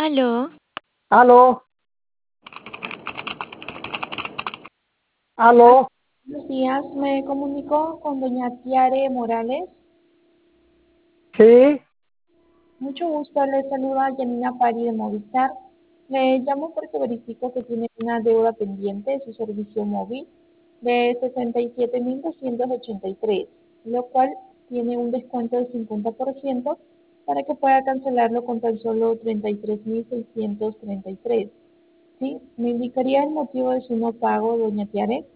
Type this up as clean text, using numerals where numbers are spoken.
Aló, Aló, aló, Buenos días, me comunico con doña Tiare Morales. sí, Mucho gusto, le saluda Janina Pari de Movistar. Le llamo porque verifico que tiene una deuda pendiente de su servicio móvil de 67.283, lo cual tiene un descuento del 50% para que pueda cancelarlo con tan solo 33.633. ¿Sí? ¿Me indicaría el motivo de su no pago, doña Tiare?